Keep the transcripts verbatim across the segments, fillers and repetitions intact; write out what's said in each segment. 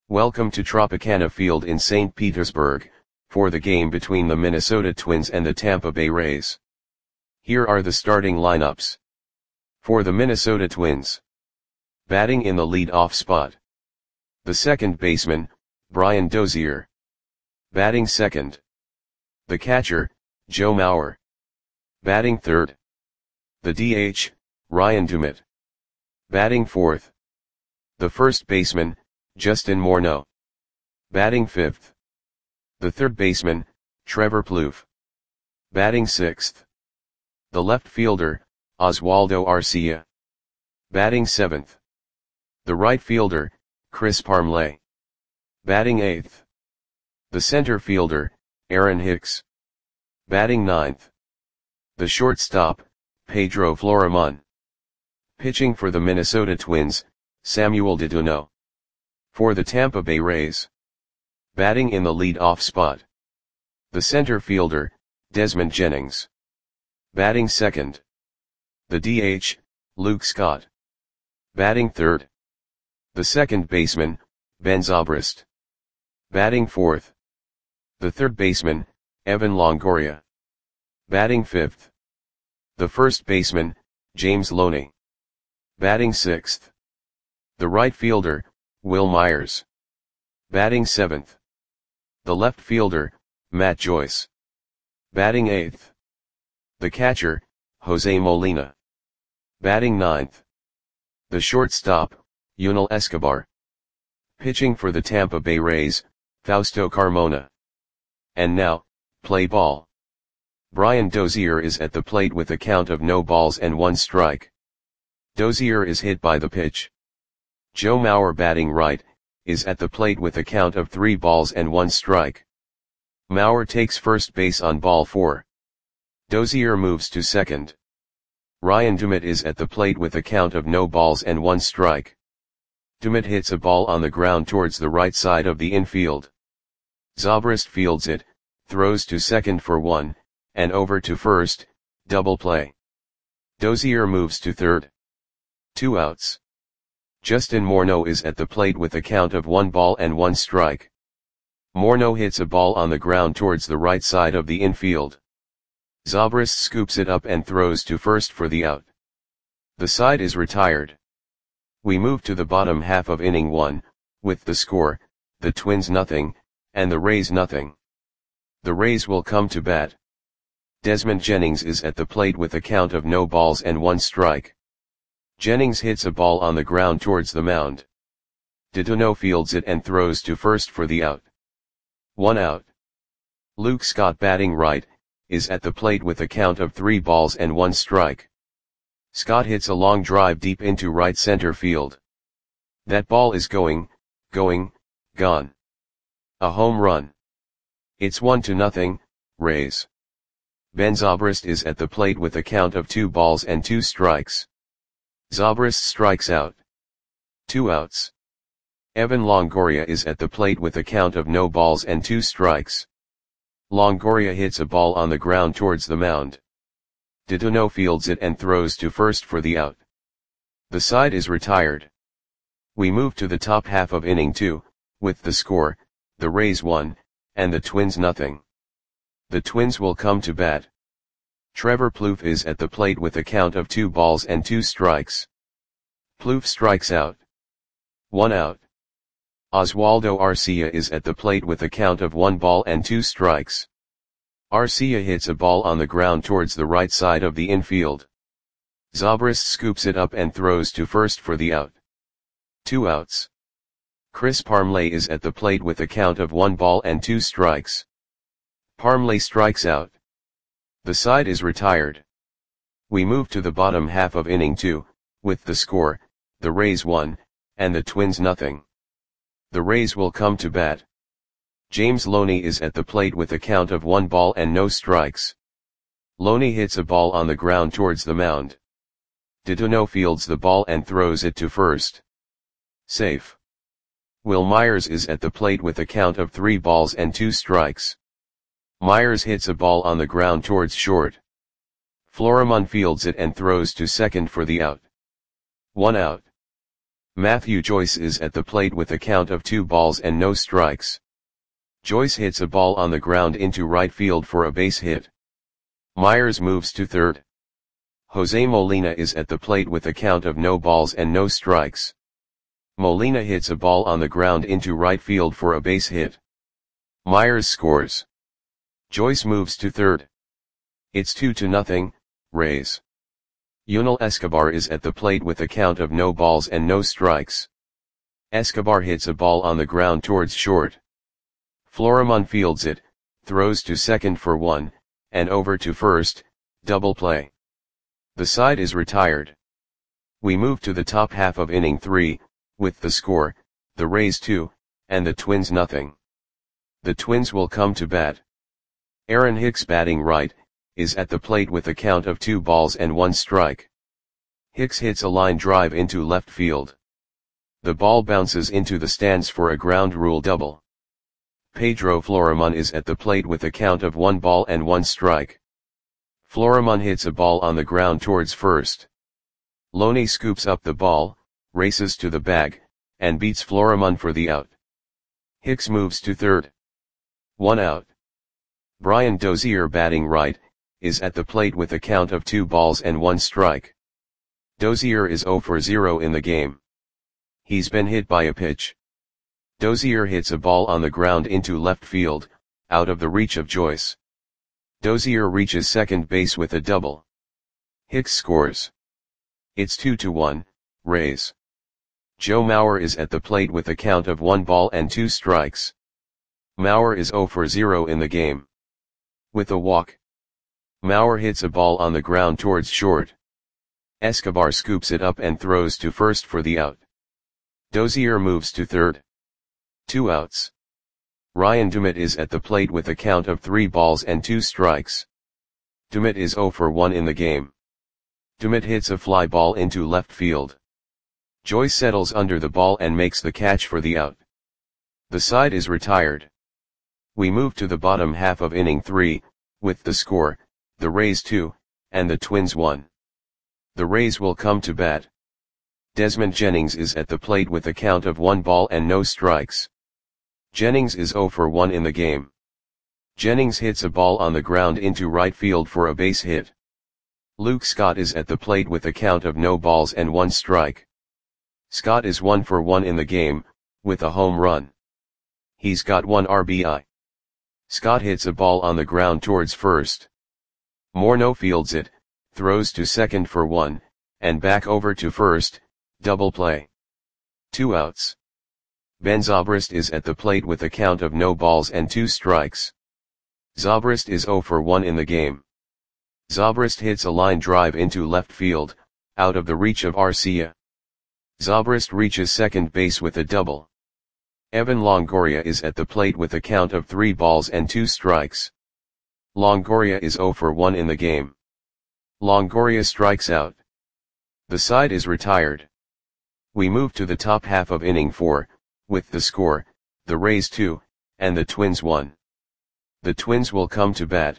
Welcome to Tropicana Field in Saint Petersburg, for the game between the Minnesota Twins and the Tampa Bay Rays. Here are the starting lineups. For the Minnesota Twins. Batting in the lead-off spot. The second baseman, Brian Dozier. Batting second. The catcher, Joe Mauer. Batting third. The D H, Ryan Doumit. Batting fourth. The first baseman, Justin Morneau. Batting fifth. The third baseman, Trevor Plouffe. Batting sixth. The left fielder, Oswaldo Arcia. Batting seventh. The right fielder, Chris Parmelee. Batting eighth. The center fielder, Aaron Hicks. Batting ninth. The shortstop, Pedro Florimon. Pitching for the Minnesota Twins, Samuel Dedeneau. For the Tampa Bay Rays. Batting in the lead-off spot. The center fielder, Desmond Jennings. Batting second. The D H, Luke Scott. Batting third. The second baseman, Ben Zobrist. Batting fourth. The third baseman, Evan Longoria. Batting fifth. The first baseman, James Loney. Batting sixth. The right fielder, Wil Myers. Batting seventh. The left fielder, Matt Joyce. Batting eighth. The catcher, Jose Molina. Batting ninth. The shortstop, Yunel Escobar. Pitching for the Tampa Bay Rays, Fausto Carmona. And now, play ball. Brian Dozier is at the plate with a count of no balls and one strike. Dozier is hit by the pitch. Joe Mauer, batting right, is at the plate with a count of three balls and one strike. Mauer takes first base on ball four. Dozier moves to second. Ryan Doumit is at the plate with a count of no balls and one strike. Doumit hits a ball on the ground towards the right side of the infield. Zobrist fields it, throws to second for one, and over to first, double play. Dozier moves to third. Two outs. Justin Morneau is at the plate with a count of one ball and one strike. Morneau hits a ball on the ground towards the right side of the infield. Zobrist scoops it up and throws to first for the out. The side is retired. We move to the bottom half of inning one, with the score, the Twins nothing, and the Rays nothing. The Rays will come to bat. Desmond Jennings is at the plate with a count of no balls and one strike. Jennings hits a ball on the ground towards the mound. Dedeneau fields it and throws to first for the out. One out. Luke Scott, batting right, is at the plate with a count of three balls and one strike. Scott hits a long drive deep into right center field. That ball is going, going, gone. A home run. It's one to nothing, Rays. Ben Zobrist is at the plate with a count of two balls and two strikes. Zobrist strikes out. Two outs. Evan Longoria is at the plate with a count of no balls and two strikes. Longoria hits a ball on the ground towards the mound. Dedeneau fields it and throws to first for the out. The side is retired. We move to the top half of inning two, with the score, the Rays one, and the Twins nothing. The Twins will come to bat. Trevor Plouffe is at the plate with a count of two balls and two strikes. Plouffe strikes out. One out. Oswaldo Arcia is at the plate with a count of one ball and two strikes. Arcia hits a ball on the ground towards the right side of the infield. Zobrist scoops it up and throws to first for the out. Two outs. Chris Parmelee is at the plate with a count of one ball and two strikes. Parmelee strikes out. The side is retired. We move to the bottom half of inning two, with the score, the Rays one, and the Twins nothing. The Rays will come to bat. James Loney is at the plate with a count of one ball and no strikes. Loney hits a ball on the ground towards the mound. Dedeneau fields the ball and throws it to first. Safe. Wil Myers is at the plate with a count of three balls and two strikes. Myers hits a ball on the ground towards short. Florimon fields it and throws to second for the out. One out. Matthew Joyce is at the plate with a count of two balls and no strikes. Joyce hits a ball on the ground into right field for a base hit. Myers moves to third. Jose Molina is at the plate with a count of no balls and no strikes. Molina hits a ball on the ground into right field for a base hit. Myers scores. Joyce moves to third. It's two to nothing, Rays. Yunel Escobar is at the plate with a count of no balls and no strikes. Escobar hits a ball on the ground towards short. Florimon fields it, throws to second for one, and over to first, double play. The side is retired. We move to the top half of inning three, with the score, the Rays two, and the Twins nothing. The Twins will come to bat. Aaron Hicks batting right, is at the plate with a count of two balls and one strike. Hicks hits a line drive into left field. The ball bounces into the stands for a ground rule double. Pedro Florimon is at the plate with a count of one ball and one strike. Florimon hits a ball on the ground towards first. Loney scoops up the ball, races to the bag, and beats Florimon for the out. Hicks moves to third. One out. Brian Dozier batting right, is at the plate with a count of two balls and one strike. Dozier is zero for zero in the game. He's been hit by a pitch. Dozier hits a ball on the ground into left field, out of the reach of Joyce. Dozier reaches second base with a double. Hicks scores. It's two to one, Rays. Joe Mauer is at the plate with a count of one ball and two strikes. Mauer is zero for zero in the game. With a walk, Mauer hits a ball on the ground towards short. Escobar scoops it up and throws to first for the out. Dozier moves to third. Two outs. Ryan Dumit is at the plate with a count of three balls and two strikes. Dumit is zero for one in the game. Dumit hits a fly ball into left field. Joyce settles under the ball and makes the catch for the out. The side is retired. We move to the bottom half of inning three, with the score, the Rays two, and the Twins one. The Rays will come to bat. Desmond Jennings is at the plate with a count of one ball and no strikes. Jennings is zero for one in the game. Jennings hits a ball on the ground into right field for a base hit. Luke Scott is at the plate with a count of no balls and one strike. Scott is one for one in the game, with a home run. He's got one R B I. Scott hits a ball on the ground towards first. Morneau fields it, throws to second for one, and back over to first, double play. Two outs. Ben Zobrist is at the plate with a count of no balls and two strikes. Zobrist is zero for one in the game. Zobrist hits a line drive into left field, out of the reach of Arcia. Zobrist reaches second base with a double. Evan Longoria is at the plate with a count of three balls and two strikes. Longoria is zero for one in the game. Longoria strikes out. The side is retired. We move to the top half of inning four, with the score, the Rays two, and the Twins one. The Twins will come to bat.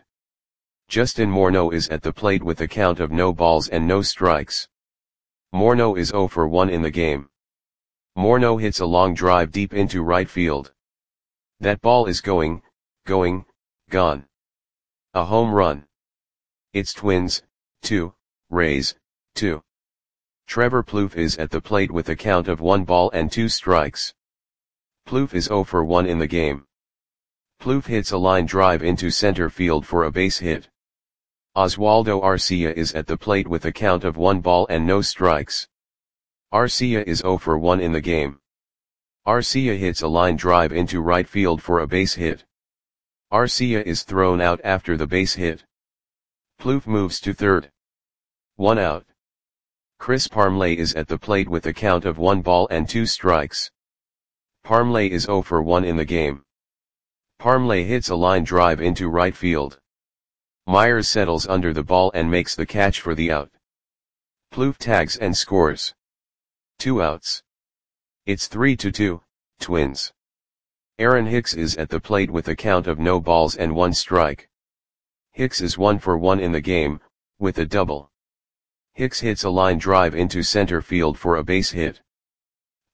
Justin Morneau is at the plate with a count of no balls and no strikes. Morneau is zero for one in the game. Morneau hits a long drive deep into right field. That ball is going, going, gone. A home run. It's Twins, two, Rays, two. Trevor Plouffe is at the plate with a count of one ball and two strikes. Plouffe is zero for one in the game. Plouffe hits a line drive into center field for a base hit. Oswaldo Arcia is at the plate with a count of one ball and no strikes. Arcia is zero for one in the game. Arcia hits a line drive into right field for a base hit. Arcia is thrown out after the base hit. Plouffe moves to third. One out. Chris Parmelee is at the plate with a count of one ball and two strikes. Parmelee is zero for one in the game. Parmelee hits a line drive into right field. Myers settles under the ball and makes the catch for the out. Plouffe tags and scores. Two outs. It's three to two, Twins. Aaron Hicks is at the plate with a count of no balls and one strike. Hicks is one for one in the game, with a double. Hicks hits a line drive into center field for a base hit.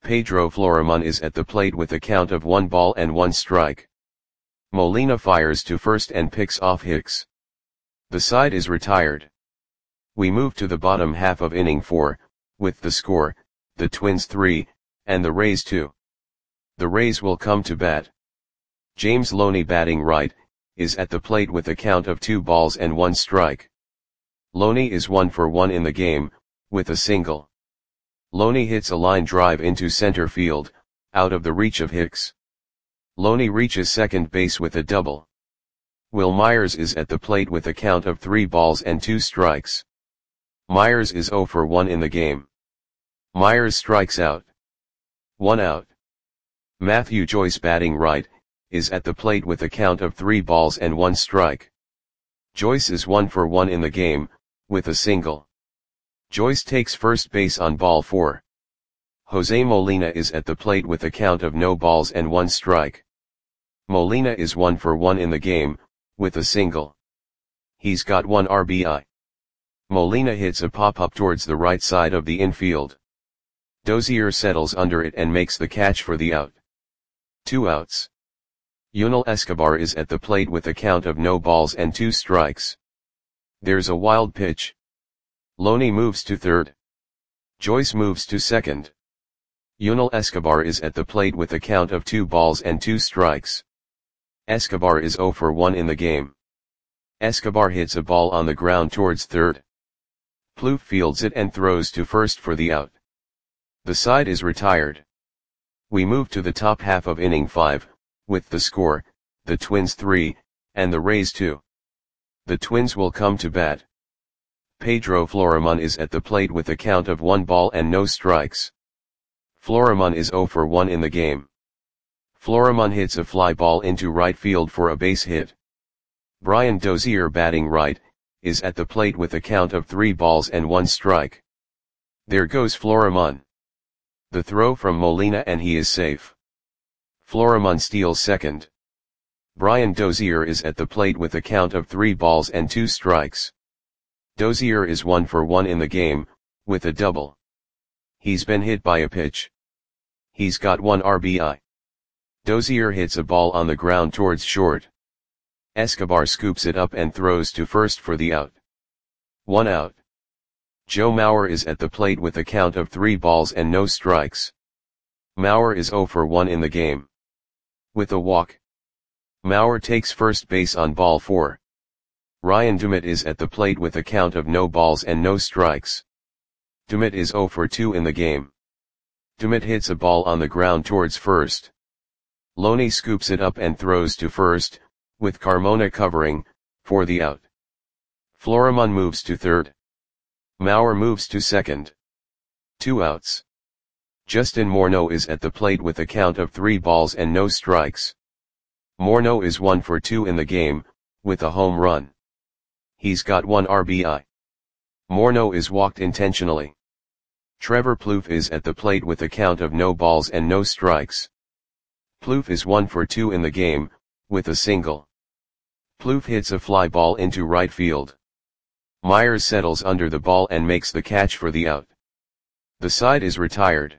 Pedro Florimon is at the plate with a count of one ball and one strike. Molina fires to first and picks off Hicks. The side is retired. We move to the bottom half of inning four, with the score, the Twins three, and the Rays two. The Rays will come to bat. James Loney, batting right, is at the plate with a count of two balls and one strike. Loney is one for one in the game, with a single. Loney hits a line drive into center field, out of the reach of Hicks. Loney reaches second base with a double. Will Myers is at the plate with a count of three balls and two strikes. Myers is zero for one in the game. Myers strikes out. One out. Matthew Joyce, batting right, is at the plate with a count of three balls and one strike. Joyce is one for one in the game, with a single. Joyce takes first base on ball four. Jose Molina is at the plate with a count of no balls and one strike. Molina is one for one in the game, with a single. He's got one R B I. Molina hits a pop-up towards the right side of the infield. Dozier settles under it and makes the catch for the out. Two outs. Yunel Escobar is at the plate with a count of no balls and two strikes. There's a wild pitch. Loney moves to third. Joyce moves to second. Yunel Escobar is at the plate with a count of two balls and two strikes. Escobar is zero for one in the game. Escobar hits a ball on the ground towards third. Plouffe fields it and throws to first for the out. The side is retired. We move to the top half of inning five, with the score, the Twins three, and the Rays two. The Twins will come to bat. Pedro Florimon is at the plate with a count of one ball and no strikes. Florimon is zero for one in the game. Florimon hits a fly ball into right field for a base hit. Brian Dozier, batting right, is at the plate with a count of three balls and one strike. There goes Florimon. The throw from Molina and he is safe. Florimon steals second. Brian Dozier is at the plate with a count of three balls and two strikes. Dozier is one for one in the game, with a double. He's been hit by a pitch. He's got one R B I. Dozier hits a ball on the ground towards short. Escobar scoops it up and throws to first for the out. One out. Joe Mauer is at the plate with a count of three balls and no strikes. Mauer is zero for one in the game. With a walk. Mauer takes first base on ball four. Ryan Dumit is at the plate with a count of no balls and no strikes. Dumit is zero for two in the game. Dumit hits a ball on the ground towards first. Loney scoops it up and throws to first, with Carmona covering, for the out. Florimon moves to third. Mauer moves to second. Two outs. Justin Morneau is at the plate with a count of three balls and no strikes. Morneau is one for two in the game, with a home run. He's got one R B I. Morneau is walked intentionally. Trevor Plouffe is at the plate with a count of no balls and no strikes. Plouffe is one for two in the game, with a single. Plouffe hits a fly ball into right field. Myers settles under the ball and makes the catch for the out. The side is retired.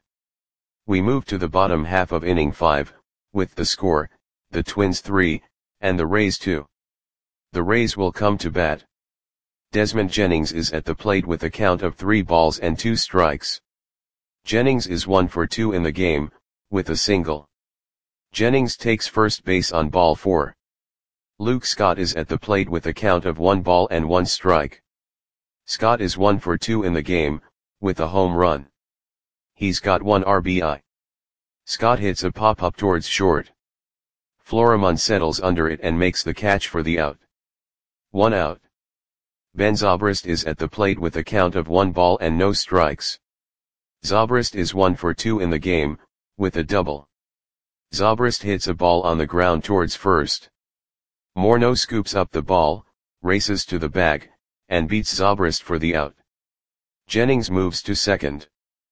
We move to the bottom half of inning five, with the score, the Twins three, and the Rays two. The Rays will come to bat. Desmond Jennings is at the plate with a count of three balls and two strikes. Jennings is one for two in the game, with a single. Jennings takes first base on ball four. Luke Scott is at the plate with a count of one ball and one strike. Scott is one for two in the game, with a home run. He's got one R B I. Scott hits a pop-up towards short. Florimon settles under it and makes the catch for the out. One out. Ben Zobrist is at the plate with a count of one ball and no strikes. Zobrist is one for two in the game, with a double. Zobrist hits a ball on the ground towards first. Morneau scoops up the ball, races to the bag, and beats Zobrist for the out. Jennings moves to second.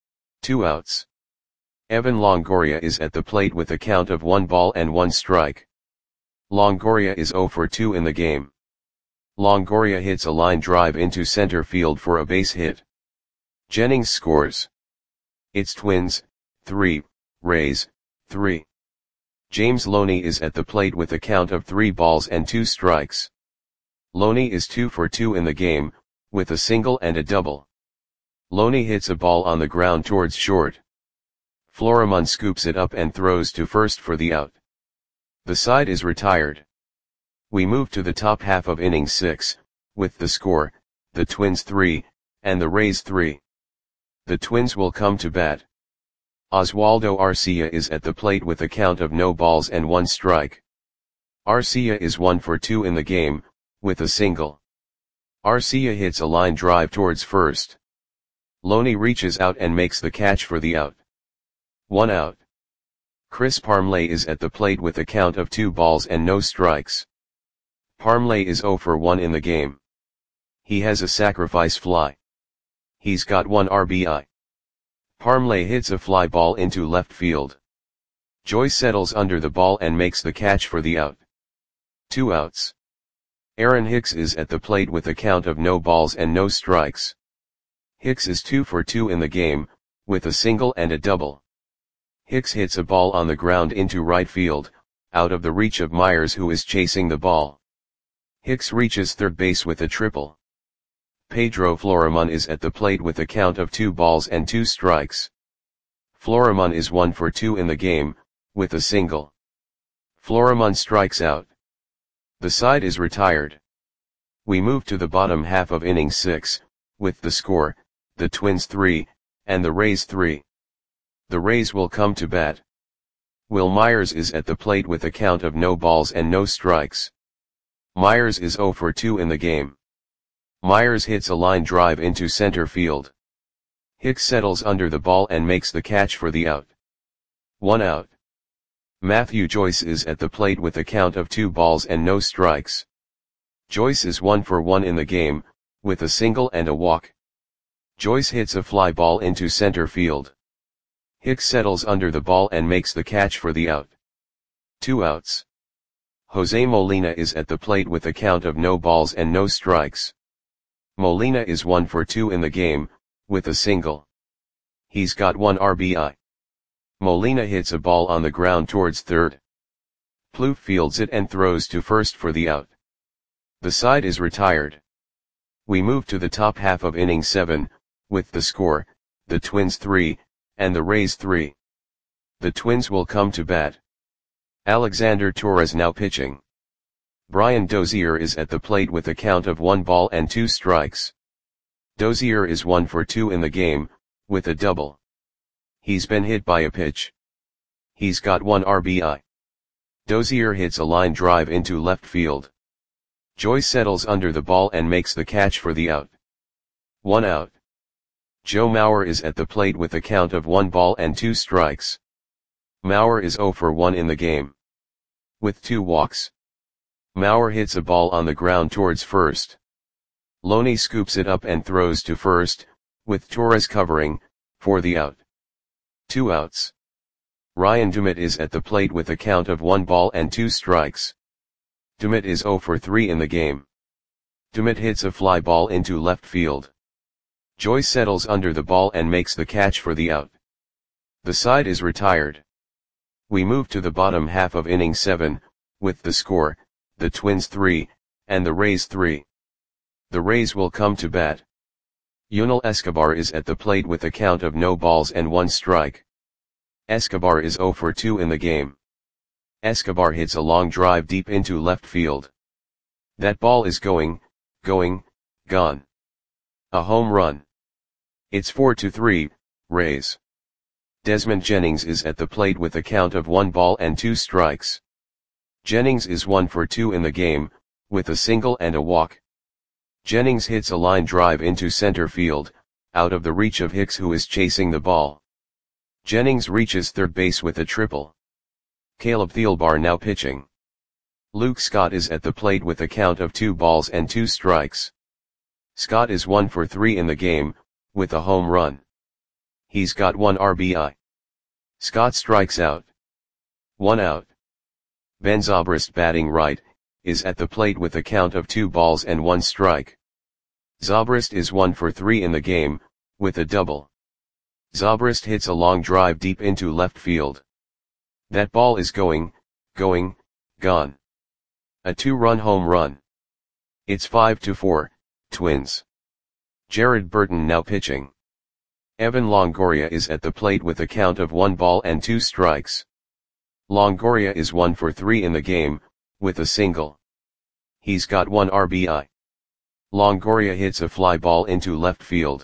Two outs. Evan Longoria is at the plate with a count of one ball and one strike. Longoria is zero for two in the game. Longoria hits a line drive into center field for a base hit. Jennings scores. It's Twins, three, Rays, three. James Loney is at the plate with a count of three balls and two strikes. Loney is two for two in the game, with a single and a double. Loney hits a ball on the ground towards short. Florimon scoops it up and throws to first for the out. The side is retired. We move to the top half of inning six, with the score, the Twins three, and the Rays three. The Twins will come to bat. Oswaldo Arcia is at the plate with a count of no balls and one strike. Arcia is one for two in the game, with a single. Arcia hits a line drive towards first. Loney reaches out and makes the catch for the out. One out. Chris Parmelee is at the plate with a count of two balls and no strikes. Parmelee is zero for one in the game. He has a sacrifice fly. He's got one R B I. Parmelee hits a fly ball into left field. Joyce settles under the ball and makes the catch for the out. Two outs. Aaron Hicks is at the plate with a count of no balls and no strikes. Hicks is two for two in the game, with a single and a double. Hicks hits a ball on the ground into right field, out of the reach of Myers, who is chasing the ball. Hicks reaches third base with a triple. Pedro Florimon is at the plate with a count of two balls and two strikes. Florimon is one for two in the game, with a single. Florimon strikes out. The side is retired. We move to the bottom half of inning six, with the score, the Twins three, and the Rays three. The Rays will come to bat. Will Myers is at the plate with a count of no balls and no strikes. Myers is zero for two in the game. Myers hits a line drive into center field. Hicks settles under the ball and makes the catch for the out. One out. Matthew Joyce is at the plate with a count of two balls and no strikes. Joyce is one for one in the game, with a single and a walk. Joyce hits a fly ball into center field. Hicks settles under the ball and makes the catch for the out. Two outs. Jose Molina is at the plate with a count of no balls and no strikes. Molina is one for two in the game, with a single. He's got one R B I. Molina hits a ball on the ground towards third. Plouffe fields it and throws to first for the out. The side is retired. We move to the top half of inning seven, with the score, the Twins three, and the Rays three. The Twins will come to bat. Alexander Torres now pitching. Brian Dozier is at the plate with a count of one ball and two strikes. Dozier is one for two in the game, with a double. He's been hit by a pitch. He's got one R B I. Dozier hits a line drive into left field. Joyce settles under the ball and makes the catch for the out. One out. Joe Mauer is at the plate with a count of one ball and two strikes. Mauer is zero for one in the game. With two walks. Mauer hits a ball on the ground towards first. Loney scoops it up and throws to first, with Torres covering, for the out. Two outs. Ryan Dumit is at the plate with a count of one ball and two strikes. Dumit is zero for three in the game. Dumit hits a fly ball into left field. Joyce settles under the ball and makes the catch for the out. The side is retired. We move to the bottom half of inning seven, with the score, the Twins three, and the Rays three. The Rays will come to bat. Yunel Escobar is at the plate with a count of no balls and one strike. Escobar is zero for two in the game. Escobar hits a long drive deep into left field. That ball is going, going, gone. A home run. It's four to three, Rays. Desmond Jennings is at the plate with a count of one ball and two strikes. Jennings is one for two in the game, with a single and a walk. Jennings hits a line drive into center field, out of the reach of Hicks, who is chasing the ball. Jennings reaches third base with a triple. Caleb Thielbar now pitching. Luke Scott is at the plate with a count of two balls and two strikes. Scott is one for three in the game, with a home run. He's got one R B I. Scott strikes out. One out. Ben Zobrist, batting right, is at the plate with a count of two balls and one strike. Zobrist is one for three in the game, with a double. Zobrist hits a long drive deep into left field. That ball is going, going, gone. A two-run home run. It's five to four, Twins. Jared Burton now pitching. Evan Longoria is at the plate with a count of one ball and two strikes. Longoria is one for three in the game, with a single. He's got one R B I. Longoria hits a fly ball into left field.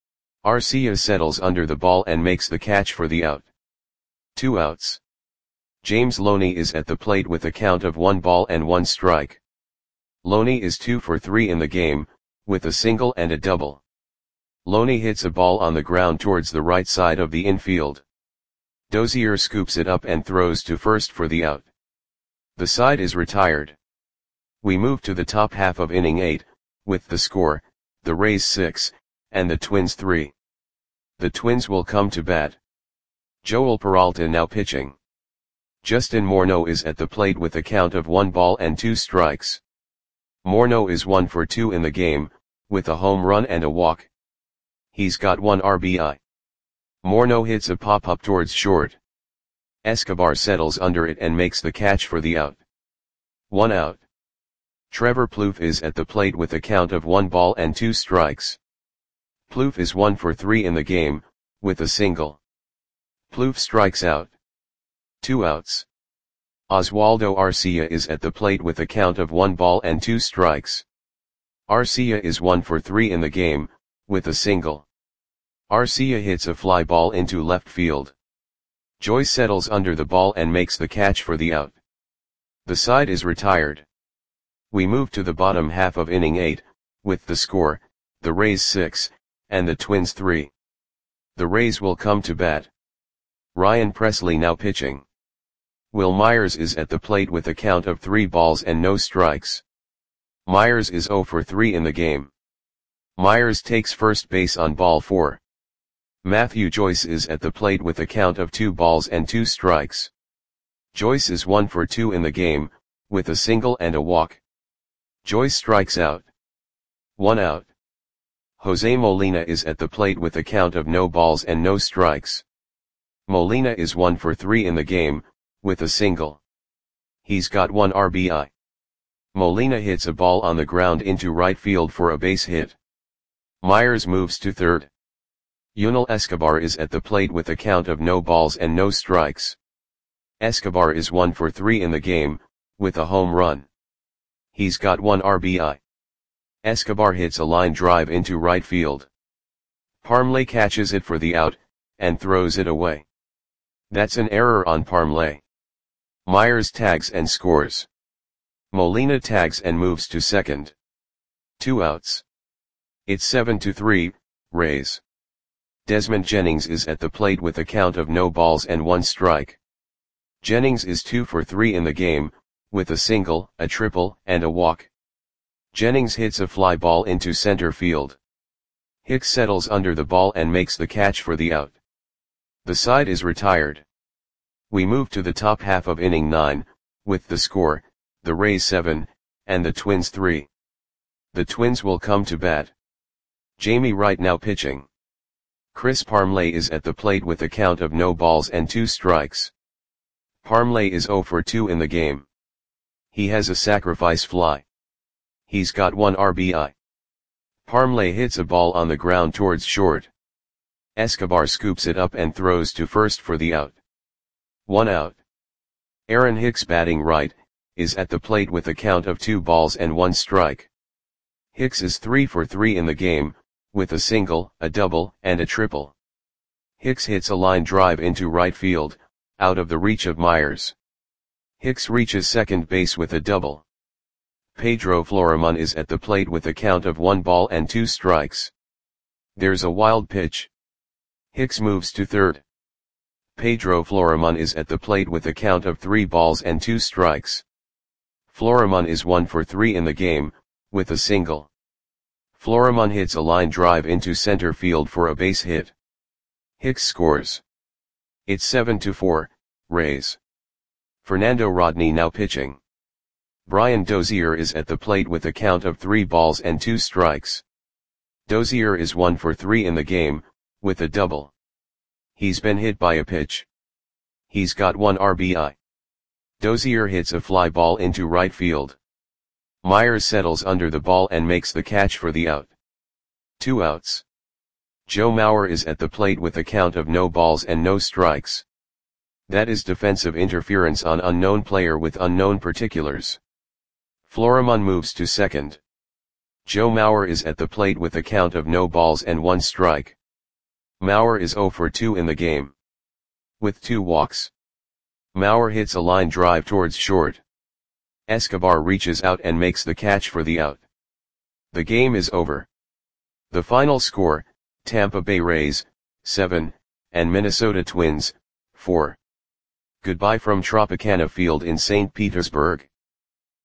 Arcia settles under the ball and makes the catch for the out. Two outs. James Loney is at the plate with a count of one ball and one strike. Loney is two for three in the game, with a single and a double. Loney hits a ball on the ground towards the right side of the infield. Dozier scoops it up and throws to first for the out. The side is retired. We move to the top half of inning eight, with the score, the Rays six, and the Twins three. The Twins will come to bat. Joel Peralta now pitching. Justin Morneau is at the plate with a count of one ball and two strikes. Morneau is one for two in the game, with a home run and a walk. He's got one R B I. Morneau hits a pop-up towards short. Escobar settles under it and makes the catch for the out. One out. Trevor Plouffe is at the plate with a count of one ball and two strikes. Plouffe is one for three in the game, with a single. Plouffe strikes out. Two outs. Oswaldo Arcia is at the plate with a count of one ball and two strikes. Arcia is one for three in the game, with a single. Arcia hits a fly ball into left field. Joyce settles under the ball and makes the catch for the out. The side is retired. We move to the bottom half of inning eight, with the score, the Rays six, and the Twins three. The Rays will come to bat. Ryan Presley now pitching. Will Myers is at the plate with a count of three balls and no strikes. Myers is zero for three in the game. Myers takes first base on ball four. Matthew Joyce is at the plate with a count of two balls and two strikes. Joyce is one for two in the game, with a single and a walk. Joyce strikes out. One out. Jose Molina is at the plate with a count of no balls and no strikes. Molina is one for three in the game, with a single. He's got one R B I. Molina hits a ball on the ground into right field for a base hit. Myers moves to third. Yunel Escobar is at the plate with a count of no balls and no strikes. Escobar is one for three in the game, with a home run. He's got one R B I. Escobar hits a line drive into right field. Parmley catches it for the out, and throws it away. That's an error on Parmley. Myers tags and scores. Molina tags and moves to second. Two outs. It's seven to three, Rays. Desmond Jennings is at the plate with a count of no balls and one strike. Jennings is two for three in the game, with a single, a triple, and a walk. Jennings hits a fly ball into center field. Hicks settles under the ball and makes the catch for the out. The side is retired. We move to the top half of inning nine, with the score, the Rays seven, and the Twins three. The Twins will come to bat. Jamie Wright now pitching. Chris Parmley is at the plate with a count of no balls and two strikes. Parmley is zero for two in the game. He has a sacrifice fly. He's got one R B I. Parmley hits a ball on the ground towards short. Escobar scoops it up and throws to first for the out. One out. Aaron Hicks batting right, is at the plate with a count of two balls and one strike. Hicks is three for three in the game, with a single, a double, and a triple. Hicks hits a line drive into right field, out of the reach of Myers. Hicks reaches second base with a double. Pedro Florimon is at the plate with a count of one ball and two strikes. There's a wild pitch. Hicks moves to third. Pedro Florimon is at the plate with a count of three balls and two strikes. Florimon is one for three in the game, with a single. Florimon hits a line drive into center field for a base hit. Hicks scores. It's seven to four, Rays. Fernando Rodney now pitching. Brian Dozier is at the plate with a count of three balls and two strikes. Dozier is one for three in the game, with a double. He's been hit by a pitch. He's got one R B I. Dozier hits a fly ball into right field. Myers settles under the ball and makes the catch for the out. Two outs. Joe Mauer is at the plate with a count of no balls and no strikes. That is defensive interference on unknown player with unknown particulars. Florimon moves to second. Joe Mauer is at the plate with a count of no balls and one strike. Mauer is zero for two in the game. With two walks. Mauer hits a line drive towards short. Escobar reaches out and makes the catch for the out. The game is over. The final score, Tampa Bay Rays, seven, and Minnesota Twins, four. Goodbye from Tropicana Field in Saint Petersburg.